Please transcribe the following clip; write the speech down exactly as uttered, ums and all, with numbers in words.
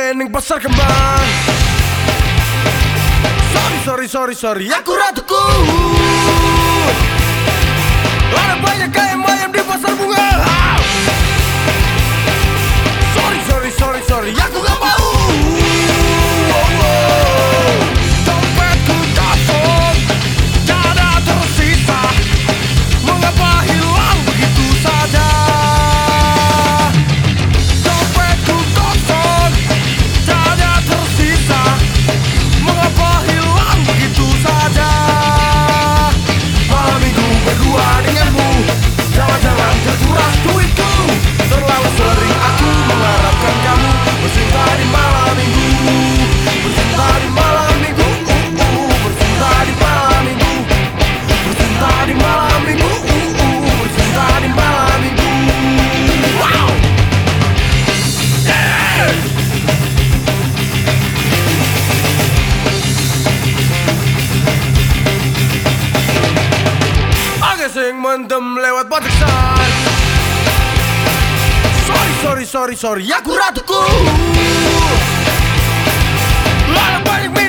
ning pasar kembang. Sorry, sorry, sorry, sorry, aku ratuku. Ada banyak ayam-ayam di pasar bunga. Sorry, sorry, sorry, sorry, aku gak mau. Oh, oh. Dompetku kosong, tiada tersisa. Mengapa hilang begitu saja? Dompetku kosong, tiada tersisa. Mengapa hilang begitu saja? Malam minggu berdua denganmu, jalan-jalan terkuras duitku. Terlalu sering aku mengharapkan kamu bercinta di malam minggu. Bercinta di malam minggu, uh, uh, bercinta di malam minggu. Bercinta di malam minggu, uh, uh, bercinta di malam minggu. Wow, yeah. Agak sing mendem lewat batasan. Sorry, sorry, sorry, sorry, aku ratuku. Lalu banyak